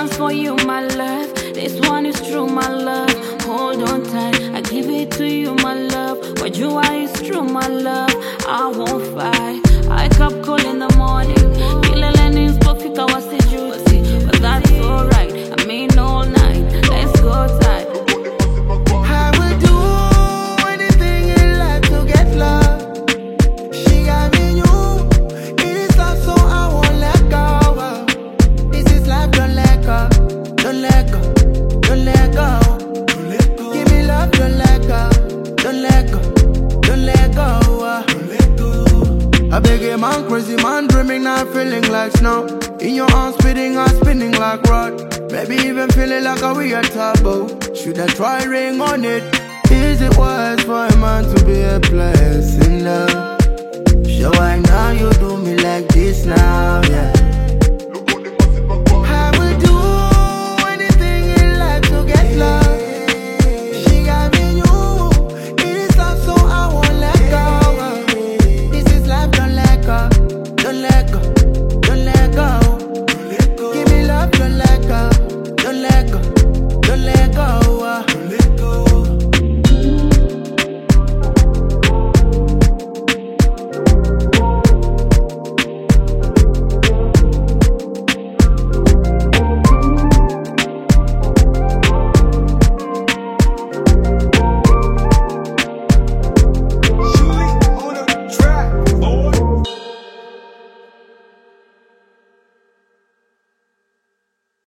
chance for you, my love. This one is true, my love. Hold on tight, I give it to you, my love. What you are is true, my love. I won't fight. I kept cool in the morning. Killing is perfect, I was the juicy. But that's alright, I mean all night. Let's go tight. I will do anything in life to get love. She got me new. It is love, so I won't let go. This is life, don't let go. Don't let go. Don't let go. Don't let go. Give me love, don't let go. Don't let go. Don't let go. Don't let go. I beg a man, crazy man, dreaming, not feeling like snow. In your arms, spinning like rod. Maybe even feeling like a weird taboo. Should I try ring on it? Is it wise for a man to be a place in love? So why now you do me like this now, yeah?